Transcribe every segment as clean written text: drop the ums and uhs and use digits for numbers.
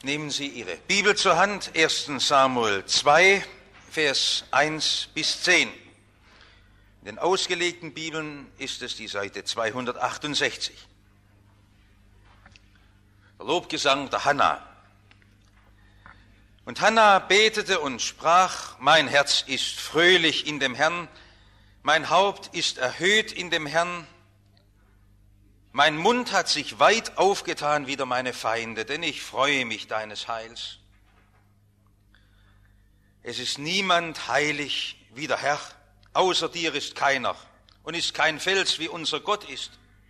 Nehmen Sie Ihre Bibel zur Hand, 1. Samuel 2, Vers 1 bis 10. In den ausgelegten Bibeln ist es die Seite 268. Der Lobgesang der Hannah. Und Hannah betete und sprach: Mein Herz ist fröhlich in dem Herrn, mein Haupt ist erhöht in dem Herrn. Mein Mund hat sich weit aufgetan wider meine Feinde, denn ich freue mich deines Heils. Es ist niemand heilig wie der Herr, außer dir ist keiner und ist kein Fels, wie unser Gott ist.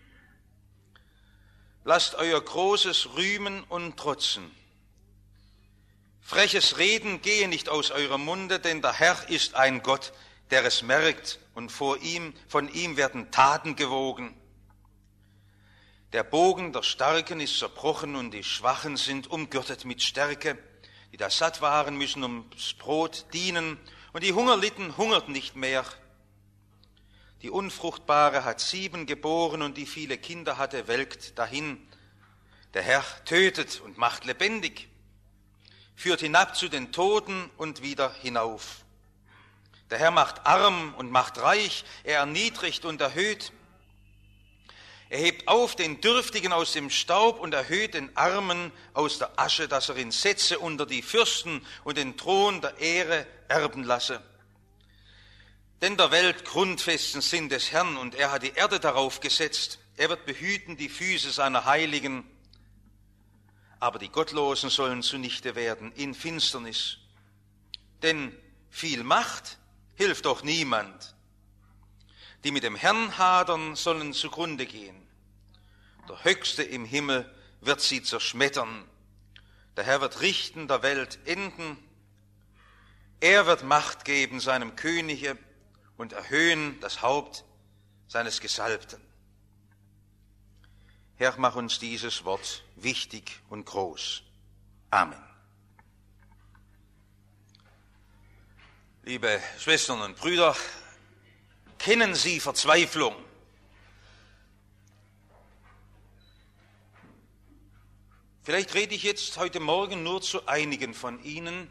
Lasst euer Großes rühmen und trotzen. Freches Reden gehe nicht aus eurem Munde, denn der Herr ist ein Gott, der es merkt, und von ihm werden Taten gewogen. Der Bogen der Starken ist zerbrochen und die Schwachen sind umgürtet mit Stärke. Die da satt waren, müssen ums Brot dienen und die Hungerlitten hungert nicht mehr. Die Unfruchtbare hat 7 geboren und die viele Kinder hatte, welkt dahin. Der Herr tötet und macht lebendig, führt hinab zu den Toten und wieder hinauf. Der Herr macht arm und macht reich, er erniedrigt und erhöht. Er hebt auf den Dürftigen aus dem Staub und erhöht den Armen aus der Asche, dass er ihn setze unter die Fürsten und den Thron der Ehre erben lasse. Denn der Welt Grundfesten sind des Herrn, und er hat die Erde darauf gesetzt. Er wird behüten die Füße seiner Heiligen. Aber die Gottlosen sollen zunichte werden in Finsternis. Denn viel Macht hilft doch niemand. Die mit dem Herrn hadern, sollen zugrunde gehen. Der Höchste im Himmel wird sie zerschmettern. Der Herr wird richten der Welt Enden. Er wird Macht geben seinem Könige und erhöhen das Haupt seines Gesalbten. Herr, mach uns dieses Wort wichtig und groß. Amen. Liebe Schwestern und Brüder, kennen Sie Verzweiflung? Vielleicht rede ich jetzt heute Morgen nur zu einigen von Ihnen,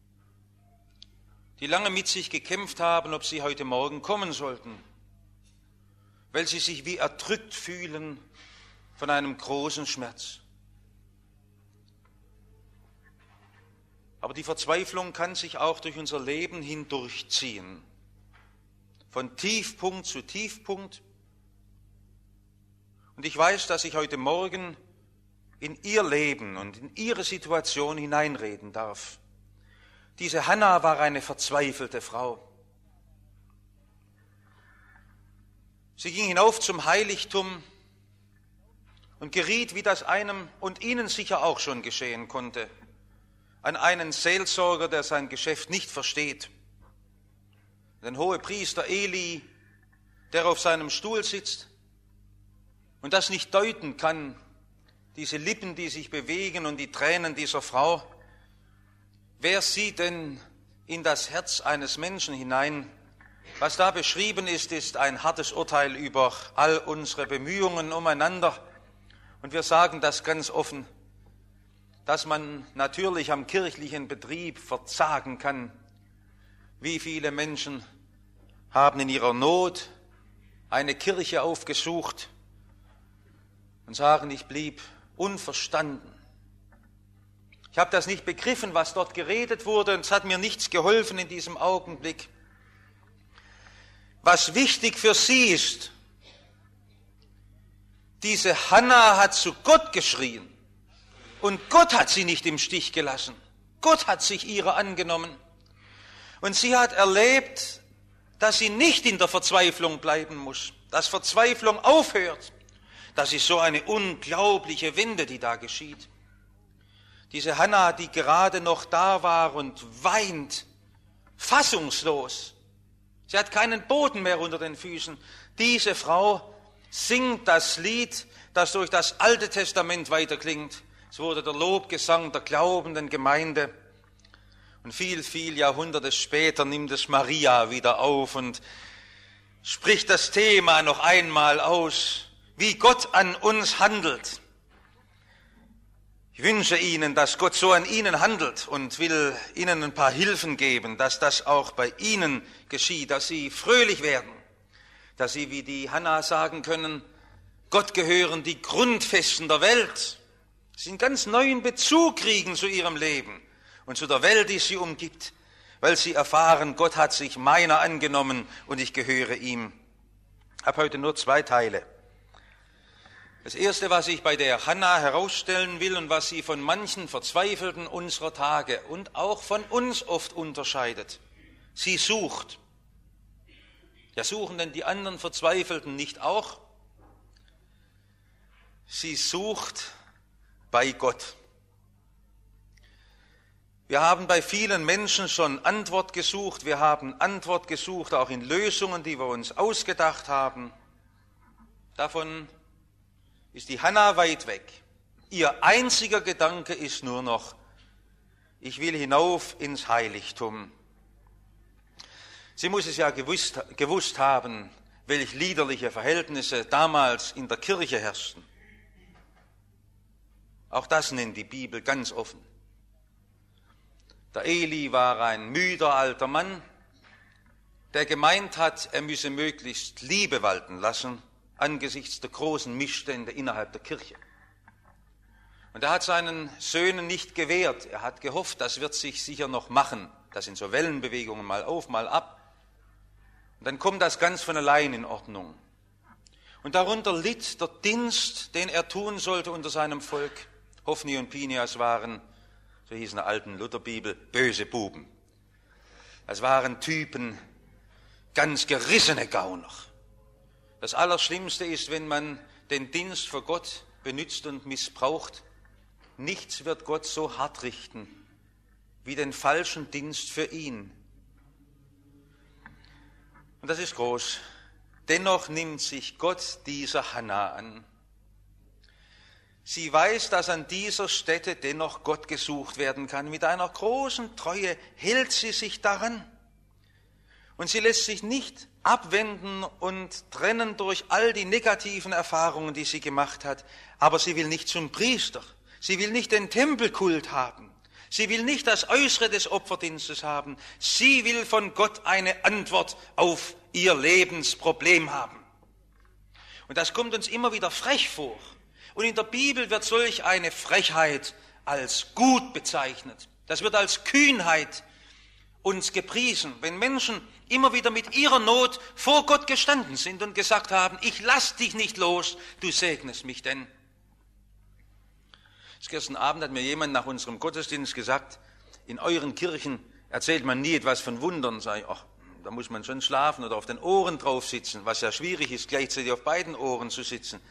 die lange mit sich gekämpft haben, ob sie heute Morgen kommen sollten, weil sie sich wie erdrückt fühlen von einem großen Schmerz. Aber die Verzweiflung kann sich auch durch unser Leben hindurchziehen, von Tiefpunkt zu Tiefpunkt. Und ich weiß, dass ich heute Morgen in ihr Leben und in ihre Situation hineinreden darf. Diese Hannah war eine verzweifelte Frau. Sie ging hinauf zum Heiligtum und geriet, wie das einem und Ihnen sicher auch schon geschehen konnte, an einen Seelsorger, der sein Geschäft nicht versteht. Den Hohepriester Eli, der auf seinem Stuhl sitzt und das nicht deuten kann, diese Lippen, die sich bewegen und die Tränen dieser Frau. Wer sieht denn in das Herz eines Menschen hinein? Was da beschrieben ist, ist ein hartes Urteil über all unsere Bemühungen umeinander. Und wir sagen das ganz offen, dass man natürlich am kirchlichen Betrieb verzagen kann. Wie viele Menschen haben in ihrer Not eine Kirche aufgesucht und sagen, ich blieb unverstanden. Ich habe das nicht begriffen, was dort geredet wurde, und es hat mir nichts geholfen in diesem Augenblick. Was wichtig für sie ist, diese Hannah hat zu Gott geschrien und Gott hat sie nicht im Stich gelassen. Gott hat sich ihrer angenommen und sie hat erlebt, dass sie nicht in der Verzweiflung bleiben muss, dass Verzweiflung aufhört. Das ist so eine unglaubliche Wende, die da geschieht. Diese Hannah, die gerade noch da war und weint, fassungslos. Sie hat keinen Boden mehr unter den Füßen. Diese Frau singt das Lied, das durch das Alte Testament weiterklingt. Es wurde der Lobgesang der glaubenden Gemeinde. Und viel Jahrhunderte später nimmt es Maria wieder auf und spricht das Thema noch einmal aus, wie Gott an uns handelt. Ich wünsche Ihnen, dass Gott so an Ihnen handelt und will Ihnen ein paar Hilfen geben, dass das auch bei Ihnen geschieht, dass Sie fröhlich werden, dass Sie wie die Hannah sagen können, Gott gehören die Grundfesten der Welt. Sie einen ganz neuen Bezug kriegen zu ihrem Leben und zu der Welt, die sie umgibt, weil sie erfahren, Gott hat sich meiner angenommen und ich gehöre ihm. Ich habe heute nur 2 Teile. Das erste, was ich bei der Hannah herausstellen will und was sie von manchen Verzweifelten unserer Tage und auch von uns oft unterscheidet. Sie sucht. Ja, suchen denn die anderen Verzweifelten nicht auch? Sie sucht bei Gott. Wir haben bei vielen Menschen schon Antwort gesucht. Wir haben Antwort gesucht, auch in Lösungen, die wir uns ausgedacht haben. Davon ist die Hannah weit weg. Ihr einziger Gedanke ist nur noch, ich will hinauf ins Heiligtum. Sie muss es ja gewusst haben, welch liederliche Verhältnisse damals in der Kirche herrschten. Auch das nennt die Bibel ganz offen. Der Eli war ein müder alter Mann, der gemeint hat, er müsse möglichst Liebe walten lassen angesichts der großen Missstände innerhalb der Kirche. Und er hat seinen Söhnen nicht gewährt. Er hat gehofft, das wird sich sicher noch machen. Das sind so Wellenbewegungen, mal auf, mal ab. Und dann kommt das ganz von allein in Ordnung. Und darunter litt der Dienst, den er tun sollte unter seinem Volk. Hophni und Pinehas waren, so hieß in der alten Lutherbibel, böse Buben. Das waren Typen, ganz gerissene Gauner. Das Allerschlimmste ist, wenn man den Dienst für Gott benützt und missbraucht. Nichts wird Gott so hart richten wie den falschen Dienst für ihn. Und das ist groß. Dennoch nimmt sich Gott dieser Hannah an. Sie weiß, dass an dieser Stätte dennoch Gott gesucht werden kann. Mit einer großen Treue hält sie sich daran. Und sie lässt sich nicht abwenden und trennen durch all die negativen Erfahrungen, die sie gemacht hat. Aber sie will nicht zum Priester. Sie will nicht den Tempelkult haben. Sie will nicht das Äußere des Opferdienstes haben. Sie will von Gott eine Antwort auf ihr Lebensproblem haben. Und das kommt uns immer wieder frech vor. Und in der Bibel wird solch eine Frechheit als gut bezeichnet. Das wird als Kühnheit uns gepriesen, wenn Menschen immer wieder mit ihrer Not vor Gott gestanden sind und gesagt haben, ich lass dich nicht los, du segnest mich denn. Gestern Abend hat mir jemand nach unserem Gottesdienst gesagt, in euren Kirchen erzählt man nie etwas von Wundern. Sag ich, ach, da muss man schon schlafen oder auf den Ohren drauf sitzen, was ja schwierig ist, gleichzeitig auf beiden Ohren zu sitzen.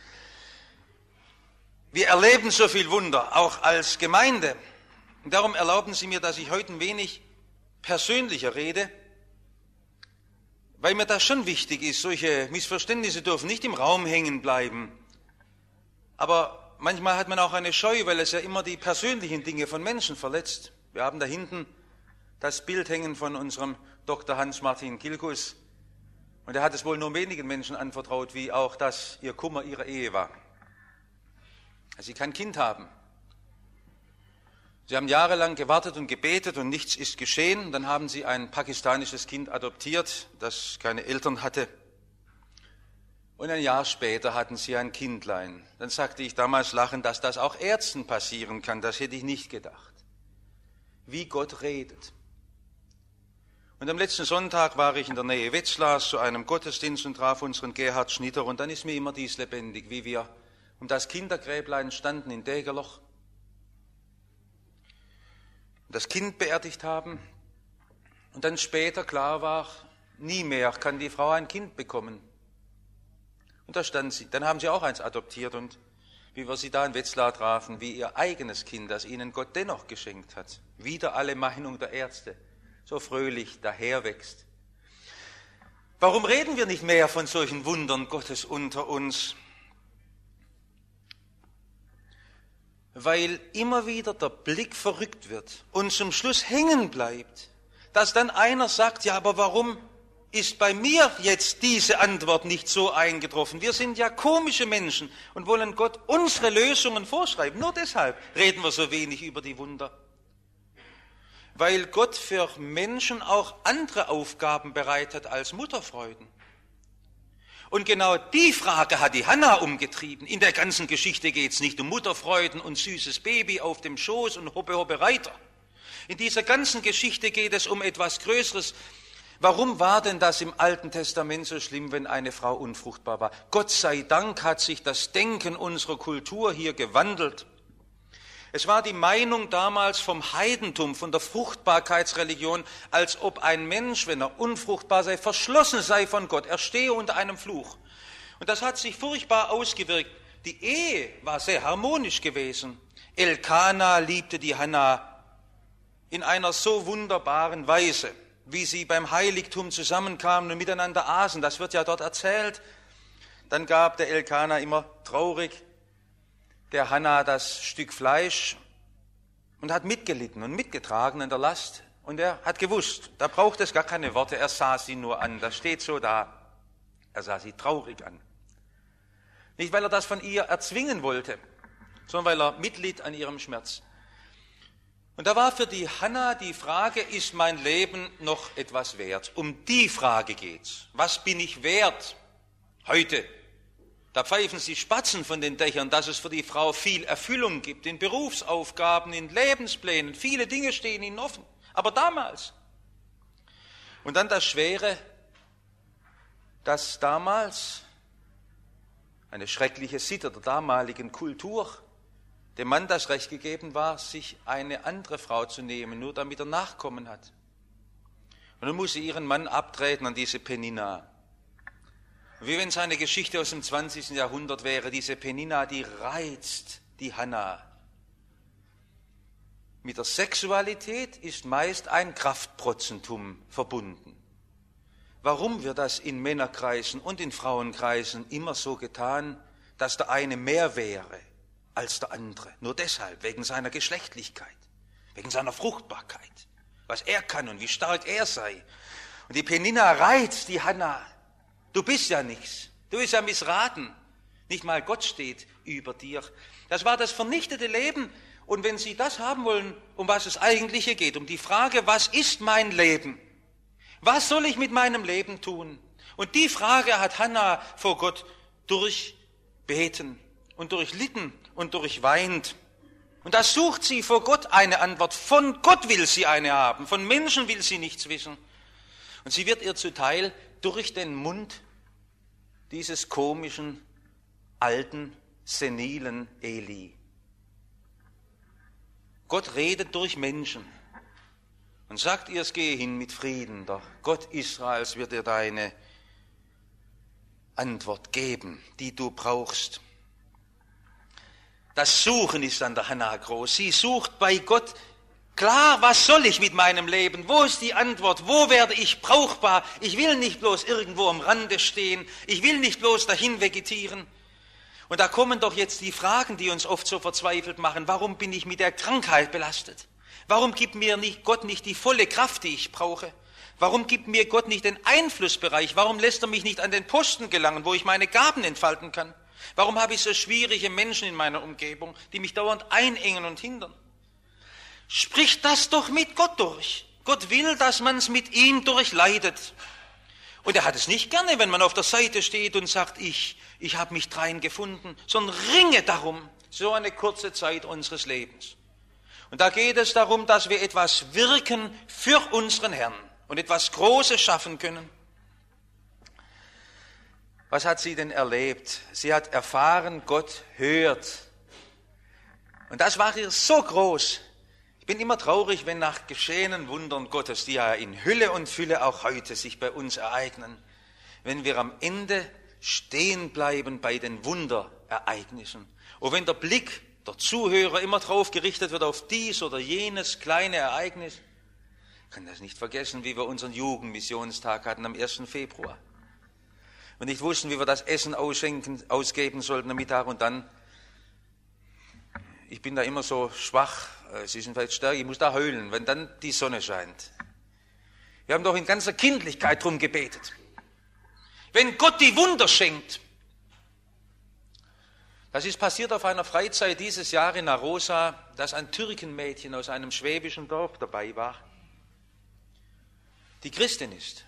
Wir erleben so viel Wunder, auch als Gemeinde. Und darum erlauben Sie mir, dass ich heute ein wenig persönlicher rede, weil mir das schon wichtig ist. Solche Missverständnisse dürfen nicht im Raum hängen bleiben. Aber manchmal hat man auch eine Scheu, weil es ja immer die persönlichen Dinge von Menschen verletzt. Wir haben da hinten das Bild hängen von unserem Dr. Hans-Martin Gilgus. Und er hat es wohl nur wenigen Menschen anvertraut, wie auch das ihr Kummer ihrer Ehe war. Sie kein Kind haben. Sie haben jahrelang gewartet und gebetet und nichts ist geschehen. Dann haben sie ein pakistanisches Kind adoptiert, das keine Eltern hatte. Und ein Jahr später hatten sie ein Kindlein. Dann sagte ich damals lachend, dass das auch Ärzten passieren kann. Das hätte ich nicht gedacht. Wie Gott redet. Und am letzten Sonntag war ich in der Nähe Wetzlars zu einem Gottesdienst und traf unseren Gerhard Schnitter. Und dann ist mir immer dies lebendig, wie wir um das Kindergräblein standen in Degerloch, das Kind beerdigt haben und dann später klar war, nie mehr kann die Frau ein Kind bekommen. Und da stand sie, dann haben sie auch eins adoptiert und wie wir sie da in Wetzlar trafen, wie ihr eigenes Kind, das ihnen Gott dennoch geschenkt hat, wieder alle Meinung der Ärzte, so fröhlich daherwächst. Warum reden wir nicht mehr von solchen Wundern Gottes unter uns? Weil immer wieder der Blick verrückt wird und zum Schluss hängen bleibt, dass dann einer sagt, ja, aber warum ist bei mir jetzt diese Antwort nicht so eingetroffen. Wir sind ja komische Menschen und wollen Gott unsere Lösungen vorschreiben. Nur deshalb reden wir so wenig über die Wunder. Weil Gott für Menschen auch andere Aufgaben bereitet als Mutterfreuden. Und genau die Frage hat die Hannah umgetrieben. In der ganzen Geschichte geht es nicht um Mutterfreuden und süßes Baby auf dem Schoß und hoppe, hoppe, Reiter. In dieser ganzen Geschichte geht es um etwas Größeres. Warum war denn das im Alten Testament so schlimm, wenn eine Frau unfruchtbar war? Gott sei Dank hat sich das Denken unserer Kultur hier gewandelt. Es war die Meinung damals vom Heidentum, von der Fruchtbarkeitsreligion, als ob ein Mensch, wenn er unfruchtbar sei, verschlossen sei von Gott. Er stehe unter einem Fluch. Und das hat sich furchtbar ausgewirkt. Die Ehe war sehr harmonisch gewesen. Elkana liebte die Hannah in einer so wunderbaren Weise, wie sie beim Heiligtum zusammenkamen und miteinander aßen. Das wird ja dort erzählt. Dann gab der Elkana immer traurig der Hannah das Stück Fleisch und hat mitgelitten und mitgetragen in der Last. Und er hat gewusst, da braucht es gar keine Worte, er sah sie nur an, das steht so da. Er sah sie traurig an. Nicht, weil er das von ihr erzwingen wollte, sondern weil er mitlitt an ihrem Schmerz. Und da war für die Hannah die Frage, ist mein Leben noch etwas wert? Um die Frage geht's. Was bin ich wert heute? Da pfeifen sie Spatzen von den Dächern, dass es für die Frau viel Erfüllung gibt, in Berufsaufgaben, in Lebensplänen. Viele Dinge stehen ihnen offen. Aber damals. Und dann das Schwere, dass damals eine schreckliche Sitte der damaligen Kultur dem Mann das Recht gegeben war, sich eine andere Frau zu nehmen, nur damit er Nachkommen hat. Und dann muss sie ihren Mann abtreten an diese Penina. Wie wenn es eine Geschichte aus dem 20. Jahrhundert wäre, diese Penina, die reizt die Hannah. Mit der Sexualität ist meist ein Kraftprotzentum verbunden. Warum wird das in Männerkreisen und in Frauenkreisen immer so getan, dass der eine mehr wäre als der andere? Nur deshalb, wegen seiner Geschlechtlichkeit, wegen seiner Fruchtbarkeit, was er kann und wie stark er sei. Und die Penina reizt die Hannah. Du bist ja nichts, du bist ja missraten. Nicht mal Gott steht über dir. Das war das vernichtete Leben. Und wenn Sie das haben wollen, um was es eigentlich hier geht, um die Frage, was ist mein Leben? Was soll ich mit meinem Leben tun? Und die Frage hat Hannah vor Gott durchbeten und durchlitten und durchweint. Und da sucht sie vor Gott eine Antwort. Von Gott will sie eine haben, von Menschen will sie nichts wissen. Und sie wird ihr zuteil durch den Mund dieses komischen, alten, senilen Eli. Gott redet durch Menschen und sagt ihr, es gehe hin mit Frieden. Der Gott Israels wird dir deine Antwort geben, die du brauchst. Das Suchen ist an der Hannah groß. Sie sucht bei Gott. Klar, was soll ich mit meinem Leben? Wo ist die Antwort? Wo werde ich brauchbar? Ich will nicht bloß irgendwo am Rande stehen. Ich will nicht bloß dahin vegetieren. Und da kommen doch jetzt die Fragen, die uns oft so verzweifelt machen. Warum bin ich mit der Krankheit belastet? Warum gibt mir Gott nicht die volle Kraft, die ich brauche? Warum gibt mir Gott nicht den Einflussbereich? Warum lässt er mich nicht an den Posten gelangen, wo ich meine Gaben entfalten kann? Warum habe ich so schwierige Menschen in meiner Umgebung, die mich dauernd einengen und hindern? Sprich das doch mit Gott durch. Gott will, dass man es mit ihm durchleidet. Und er hat es nicht gerne, wenn man auf der Seite steht und sagt, ich habe mich drein gefunden, sondern ringe darum, so eine kurze Zeit unseres Lebens. Und da geht es darum, dass wir etwas wirken für unseren Herrn und etwas Großes schaffen können. Was hat sie denn erlebt? Sie hat erfahren, Gott hört. Und das war ihr so groß. Ich bin immer traurig, wenn nach geschehenen Wundern Gottes, die ja in Hülle und Fülle auch heute sich bei uns ereignen, wenn wir am Ende stehen bleiben bei den Wunderereignissen. Und wenn der Blick der Zuhörer immer drauf gerichtet wird auf dies oder jenes kleine Ereignis, ich kann das nicht vergessen, wie wir unseren Jugendmissionstag hatten am 1. Februar. Und nicht wussten, wie wir das Essen ausgeben sollten am Mittag und dann, ich bin da immer so schwach, Sie sind vielleicht stärker, ich muss da heulen, wenn dann die Sonne scheint. Wir haben doch in ganzer Kindlichkeit drum gebetet. Wenn Gott die Wunder schenkt. Das ist passiert auf einer Freizeit dieses Jahr in Arosa, dass ein Türkenmädchen aus einem schwäbischen Dorf dabei war, die Christin ist.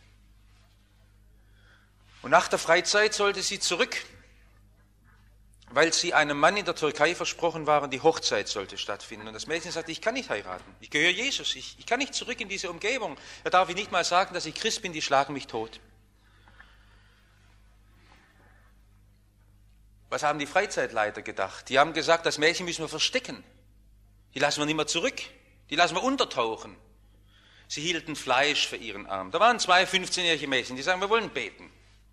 Und nach der Freizeit sollte sie zurück, weil sie einem Mann in der Türkei versprochen waren, die Hochzeit sollte stattfinden. Und das Mädchen sagte, ich kann nicht heiraten, ich gehöre Jesus, ich kann nicht zurück in diese Umgebung. Da darf ich nicht mal sagen, dass ich Christ bin, die schlagen mich tot. Was haben die Freizeitleiter gedacht? Die haben gesagt, das Mädchen müssen wir verstecken. Die lassen wir nicht mehr zurück, die lassen wir untertauchen. Sie hielten Fleisch für ihren Arm. Da waren 2 15-jährige Mädchen, die sagen, wir wollen beten.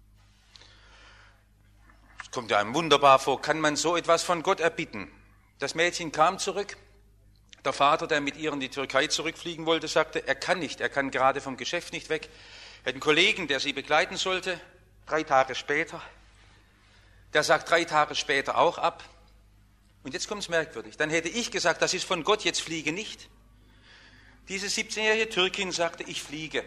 Das kommt ja einem wunderbar vor, kann man so etwas von Gott erbitten? Das Mädchen kam zurück. Der Vater, der mit ihr in die Türkei zurückfliegen wollte, sagte, er kann nicht, er kann gerade vom Geschäft nicht weg. Er hat einen Kollegen, der sie begleiten sollte, 3 Tage später. Der sagt 3 Tage später auch ab. Und jetzt kommt es merkwürdig. Dann hätte ich gesagt, das ist von Gott, jetzt fliege nicht. Diese 17-jährige Türkin sagte, ich fliege.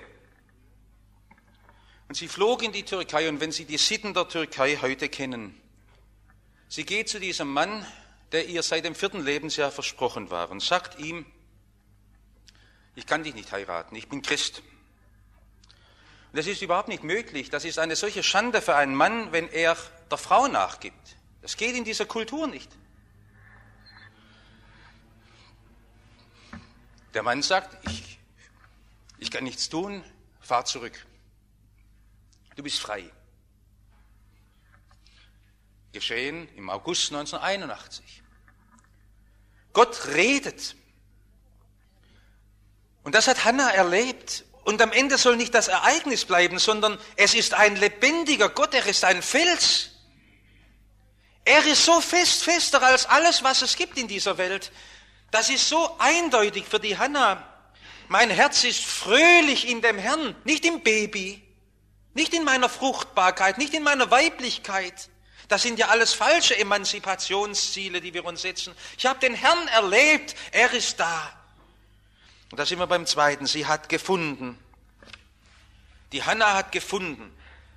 Und sie flog in die Türkei, und wenn Sie die Sitten der Türkei heute kennen, sie geht zu diesem Mann, der ihr seit dem 4. Lebensjahr versprochen war, und sagt ihm, ich kann dich nicht heiraten, ich bin Christ. Und das ist überhaupt nicht möglich. Das ist eine solche Schande für einen Mann, wenn er der Frau nachgibt. Das geht in dieser Kultur nicht. Der Mann sagt, ich kann nichts tun, fahr zurück. Du bist frei. Geschehen im August 1981. Gott redet. Und das hat Hannah erlebt. Und am Ende soll nicht das Ereignis bleiben, sondern es ist ein lebendiger Gott, er ist ein Fels. Er ist so fester als alles, was es gibt in dieser Welt. Das ist so eindeutig für die Hannah. Mein Herz ist fröhlich in dem Herrn, nicht im Baby, nicht in meiner Fruchtbarkeit, nicht in meiner Weiblichkeit. Das sind ja alles falsche Emanzipationsziele, die wir uns setzen. Ich habe den Herrn erlebt, er ist da. Und da sind wir beim Zweiten, sie hat gefunden. Die Hannah hat gefunden.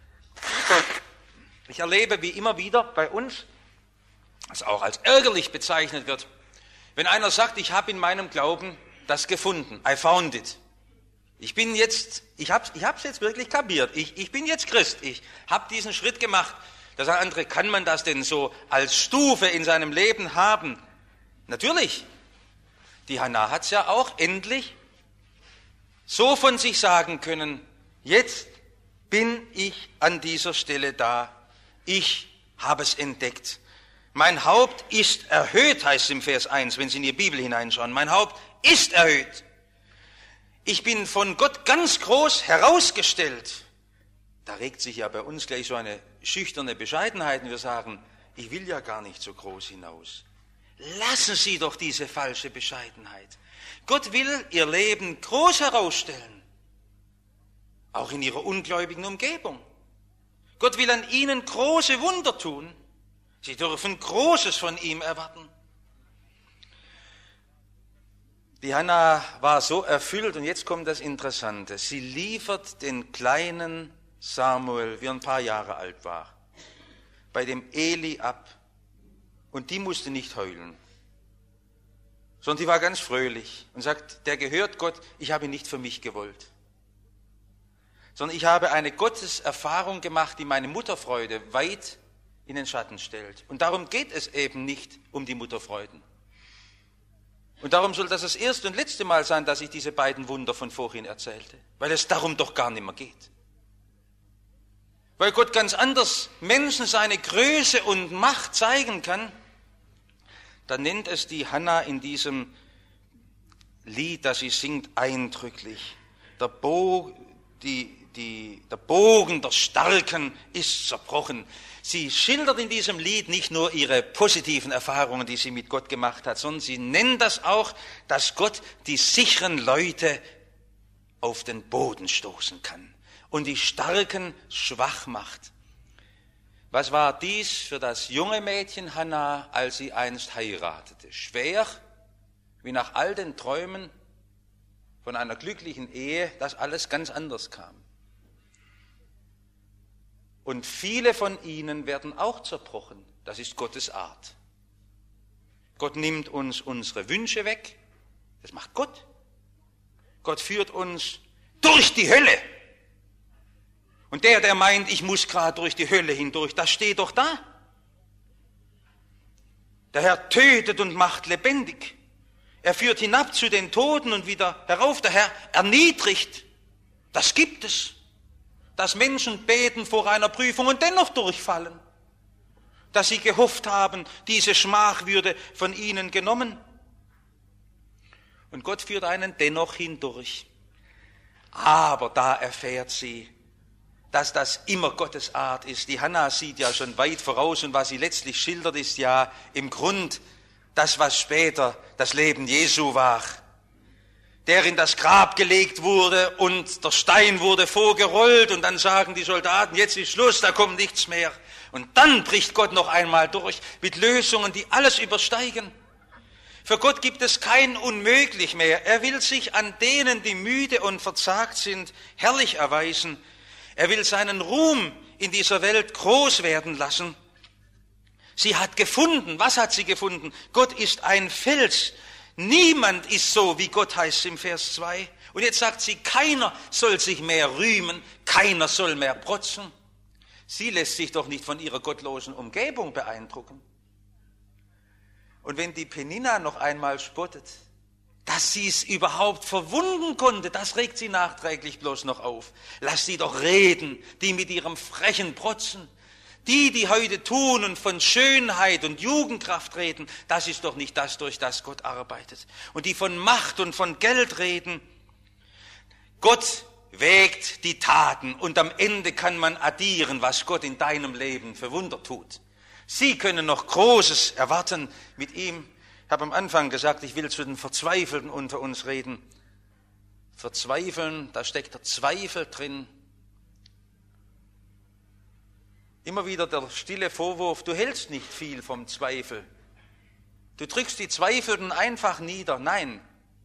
Ich erlebe wie immer wieder bei uns, was auch als ärgerlich bezeichnet wird, wenn einer sagt, ich habe in meinem Glauben das gefunden, I found it. Ich hab's jetzt wirklich kapiert, ich bin jetzt Christ, ich habe diesen Schritt gemacht. Da sagen andere, kann man das denn so als Stufe in seinem Leben haben? Natürlich. Die Hannah hat es ja auch endlich so von sich sagen können, jetzt bin ich an dieser Stelle da, ich habe es entdeckt. Mein Haupt ist erhöht, heißt es im Vers 1, wenn Sie in die Bibel hineinschauen. Mein Haupt ist erhöht. Ich bin von Gott ganz groß herausgestellt. Da regt sich ja bei uns gleich so eine schüchterne Bescheidenheit und wir sagen, ich will ja gar nicht so groß hinaus. Lassen Sie doch diese falsche Bescheidenheit. Gott will Ihr Leben groß herausstellen, auch in Ihrer ungläubigen Umgebung. Gott will an Ihnen große Wunder tun. Sie dürfen Großes von ihm erwarten. Die Hannah war so erfüllt, und jetzt kommt das Interessante. Sie liefert den kleinen Samuel, wie er ein paar Jahre alt war, bei dem Eli ab. Und die musste nicht heulen, sondern die war ganz fröhlich und sagt, der gehört Gott, ich habe ihn nicht für mich gewollt. Sondern ich habe eine Gotteserfahrung gemacht, die meine Mutterfreude weit in den Schatten stellt. Und darum geht es eben nicht um die Mutterfreuden. Und darum soll das erste und letzte Mal sein, dass ich diese beiden Wunder von vorhin erzählte, weil es darum doch gar nicht mehr geht. Weil Gott ganz anders Menschen seine Größe und Macht zeigen kann, dann nennt es die Hannah in diesem Lied, das sie singt, eindrücklich. Der Bogen der Starken ist zerbrochen. Sie schildert in diesem Lied nicht nur ihre positiven Erfahrungen, die sie mit Gott gemacht hat, sondern sie nennt das auch, dass Gott die sicheren Leute auf den Boden stoßen kann und die Starken schwach macht. Was war dies für das junge Mädchen Hannah, als sie einst heiratete? Schwer, wie nach all den Träumen von einer glücklichen Ehe, dass alles ganz anders kam. Und viele von ihnen werden auch zerbrochen. Das ist Gottes Art. Gott nimmt uns unsere Wünsche weg. Das macht Gott. Gott führt uns durch die Hölle. Und der meint, ich muss gerade durch die Hölle hindurch, das steht doch da. Der Herr tötet und macht lebendig. Er führt hinab zu den Toten und wieder herauf. Der Herr erniedrigt. Das gibt es. Dass Menschen beten vor einer Prüfung und dennoch durchfallen. Dass sie gehofft haben, diese Schmach würde von ihnen genommen. Und Gott führt einen dennoch hindurch. Aber da erfährt sie, dass das immer Gottes Art ist. Die Hannah sieht ja schon weit voraus und was sie letztlich schildert, ist ja im Grund das, was später das Leben Jesu war. Der in das Grab gelegt wurde und der Stein wurde vorgerollt und dann sagen die Soldaten, jetzt ist Schluss, da kommt nichts mehr. Und dann bricht Gott noch einmal durch mit Lösungen, die alles übersteigen. Für Gott gibt es kein Unmöglich mehr. Er will sich an denen, die müde und verzagt sind, herrlich erweisen. Er will seinen Ruhm in dieser Welt groß werden lassen. Sie hat gefunden. Was hat sie gefunden? Gott ist ein Fels. Niemand ist so, wie Gott heißt im Vers 2. Und jetzt sagt sie, keiner soll sich mehr rühmen, keiner soll mehr protzen. Sie lässt sich doch nicht von ihrer gottlosen Umgebung beeindrucken. Und wenn die Penina noch einmal spottet, dass sie es überhaupt verwunden konnte, das regt sie nachträglich bloß noch auf. Lass sie doch reden, die mit ihrem frechen Protzen. Die heute tun und von Schönheit und Jugendkraft reden, das ist doch nicht das, durch das Gott arbeitet. Und die von Macht und von Geld reden, Gott wägt die Taten und am Ende kann man addieren, was Gott in deinem Leben für Wunder tut. Sie können noch Großes erwarten mit ihm. Ich habe am Anfang gesagt, ich will zu den Verzweifelten unter uns reden. Verzweifeln, da steckt der Zweifel drin. Immer wieder der stille Vorwurf, du hältst nicht viel vom Zweifel. Du drückst die Zweifelnden einfach nieder. Nein.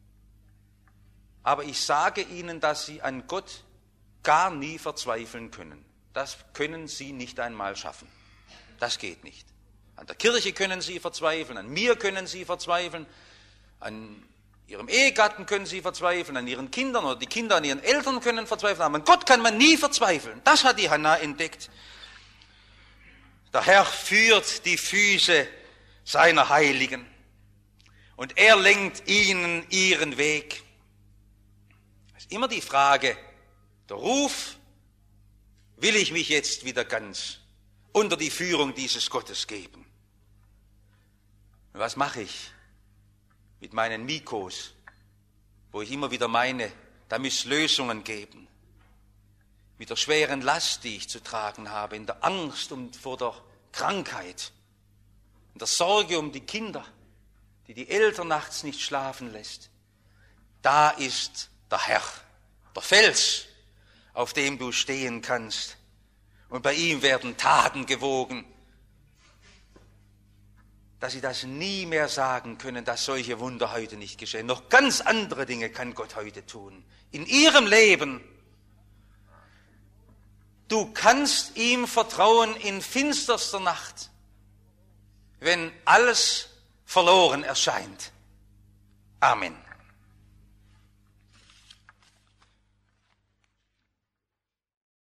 Aber ich sage ihnen, dass sie an Gott gar nie verzweifeln können. Das können sie nicht einmal schaffen. Das geht nicht. An der Kirche können sie verzweifeln, an mir können sie verzweifeln, an ihrem Ehegatten können sie verzweifeln, an ihren Kindern oder die Kinder an ihren Eltern können verzweifeln, aber an Gott kann man nie verzweifeln. Das hat die Hannah entdeckt. Der Herr führt die Füße seiner Heiligen und er lenkt ihnen ihren Weg. Es ist immer die Frage, der Ruf, will ich mich jetzt wieder ganz unter die Führung dieses Gottes geben? Und was mache ich mit meinen Mikos, wo ich immer wieder meine, da muss Lösungen geben? Mit der schweren Last, die ich zu tragen habe, in der Angst vor der Krankheit, in der Sorge um die Kinder, die die Eltern nachts nicht schlafen lässt. Da ist der Herr, der Fels, auf dem du stehen kannst. Und bei ihm werden Taten gewogen, dass sie das nie mehr sagen können, dass solche Wunder heute nicht geschehen. Noch ganz andere Dinge kann Gott heute tun. In ihrem Leben. Du kannst ihm vertrauen in finsterster Nacht, wenn alles verloren erscheint. Amen.